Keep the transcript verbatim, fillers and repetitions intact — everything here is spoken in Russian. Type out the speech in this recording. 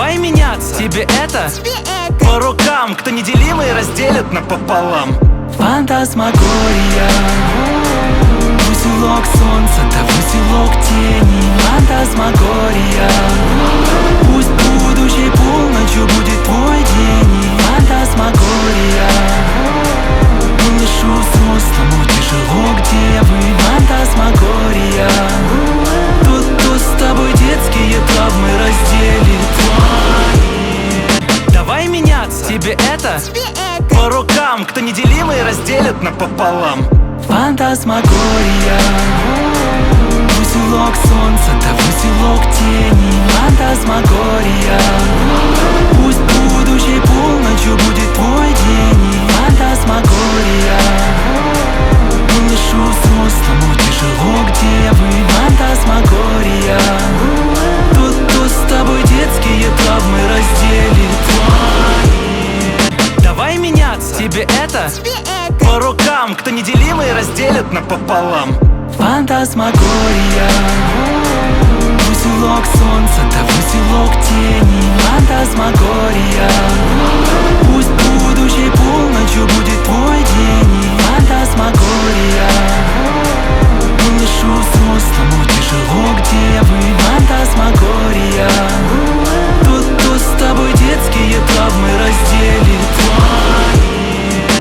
Давай меняться, тебе это, тебе это по рукам. Кто неделимый разделит напополам. Фантасмагория, узелок солнца, да узелок тени. Фантасмагория, пусть будущей полночью будет твой день. Фантасмагория, малышу взрослому тяжело, где вы? Фантасмагория, тот, кто с тобой детские травмы разделит твои. Давай меняться, тебе это, тебе это по рукам. Кто неделимый разделит напополам. Фантасмагория, узелок солнца, да узелок тени. Фантасмагория, пусть будущей полночью будет твой день. Фантасмагория, малышу взрослому тяжело, где вы? Фантасмагория, тот, кто с тобой детские травмы разделит твои. Давай меняться, тебе это, тебе это по рукам. Кто неделимый разделит напополам. Фантасмагория, узелок солнца, да узелок тени. Фантасмагория, пусть будущей полночью будет твой день. Фантасмагория, малышу взрослому тяжело, где вы?